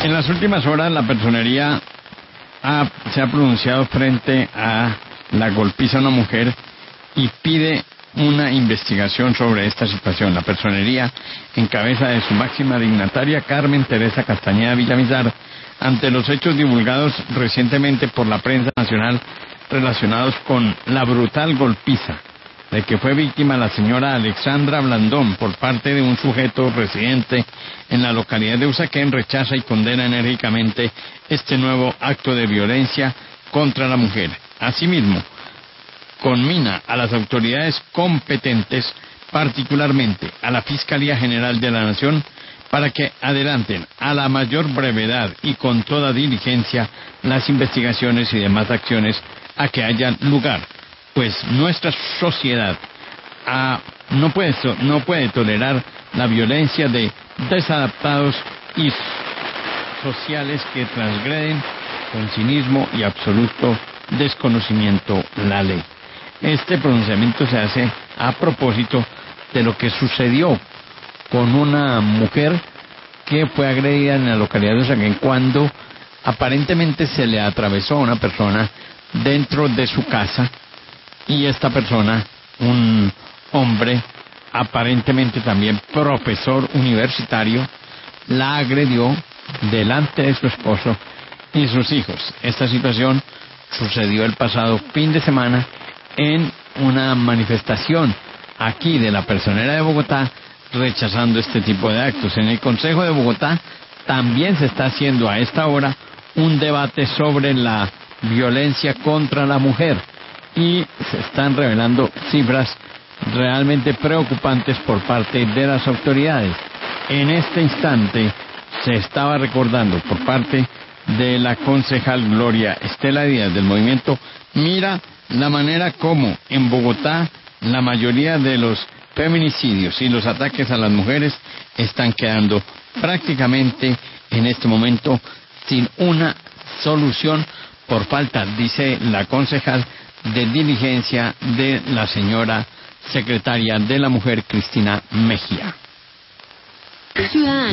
En las últimas horas la personería se ha pronunciado frente a la golpiza a una mujer y pide una investigación sobre esta situación. La personería, en cabeza de su máxima dignataria, Carmen Teresa Castañeda Villamizar, ante los hechos divulgados recientemente por la prensa nacional relacionados con la brutal golpiza de que fue víctima la señora Alexandra Blandón por parte de un sujeto residente en la localidad de Usaquén, rechaza y condena enérgicamente este nuevo acto de violencia contra la mujer. Asimismo, conmina a las autoridades competentes, particularmente a la Fiscalía General de la Nación, para que adelanten a la mayor brevedad y con toda diligencia las investigaciones y demás acciones a que hayan lugar, pues nuestra sociedad no puede tolerar la violencia de desadaptados y sociales que transgreden con cinismo y absoluto desconocimiento la ley. Este pronunciamiento se hace a propósito de lo que sucedió con una mujer que fue agredida en la localidad de Usaquén cuando aparentemente se le atravesó a una persona dentro de su casa, y esta persona, un hombre aparentemente también profesor universitario, la agredió delante de su esposo y sus hijos. Esta situación sucedió el pasado fin de semana en una manifestación aquí de la Personera de Bogotá, rechazando este tipo de actos. En el Consejo de Bogotá también se está haciendo a esta hora un debate sobre la violencia contra la mujer y se están revelando cifras realmente preocupantes por parte de las autoridades. En este instante se estaba recordando por parte de la concejal Gloria Estela Díaz del movimiento Mira la manera como en Bogotá la mayoría de los feminicidios y los ataques a las mujeres están quedando prácticamente en este momento sin una solución por falta, dice la concejal, de diligencia de la señora secretaria de la Mujer, Cristina Mejía.